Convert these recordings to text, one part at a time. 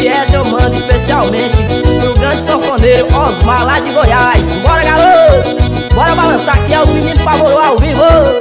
E essa eu mando especialmente pro grande sanfoneiro Osmar lá de Goiás. Bora, garoto! Bora balançar aqui, é os meninos favorou ao vivo.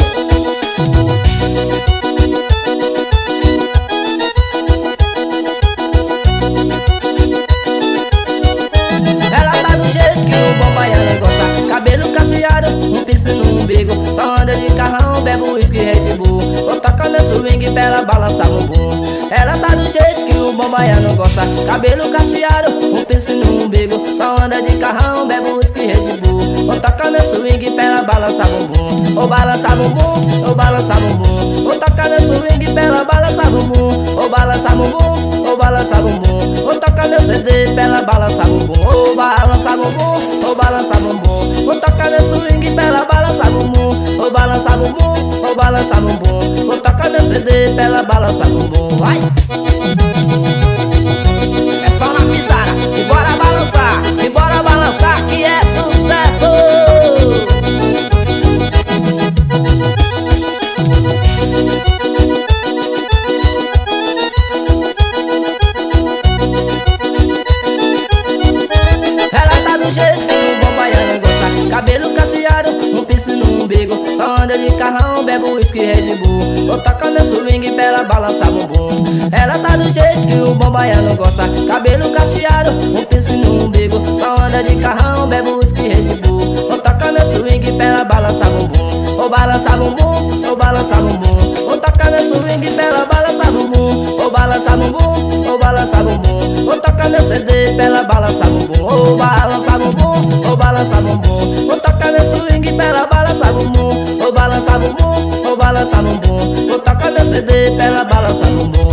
Ela tá do jeito que o bom baiano gosta. Cabelo cacheado, um piercing no umbigo. Só anda de carrão, bebe uísque Red Bull. Vou tocar meu swing pra ela balançar o bumbum. Ela tá do jeito que o bom baiano gosta. Cabelo cacheado, um piercing no umbigo. Só anda de carrão, bebe uísque Red Bull. Vou tocar meu swing pra ela balançar bumbum. Ou balançar bumbum, ou balançar bumbum. Vou tocar meu swing pra ela balançar bumbum. Ou balançar bumbum, ou balançar bumbum. Vou tocar meu CD pra ela balançar bumbum. Ou balançar bumbum, ou balançar bumbum. Vou tocar meu swing pra ela balançar bumbum. Ou balançar bumbum, ou balançar bumbum. Vou tocar meu CD pra ela balançar bumbum. Vai! É só na pisada, e bora balançar que é sucesso! Ela tá do jeito que o bom baiano gosta. Cabelo cacheado, um piercing no umbigo. Só anda de carrão, bebe uísque Red Bull. Vou tocar meu swing pra ela balançar bumbum. Ela tá do jeito que o bom baiano gosta. Cabelo cacheado, um piercing no umbigo. Só anda de carrão, bebe uísque Red Bull. Vou tocar meu swing pra ela balançar bumbum. Ou balançar bumbum, ou balançar bumbum. Vou tocar meu swing pra ela balançar bumbum. Ou balançar bumbum, ou balançar bumbum. Vou tocar meu CD pra ela balançar bumbum. Ou balançar bumbum, ou balançar bumbum. Vou tocar meu swing pra ela balançar bumbum. Ou balançar bumbum, ou balançar bumbum. Vou tocar meu CD pra ela balançar bumbum.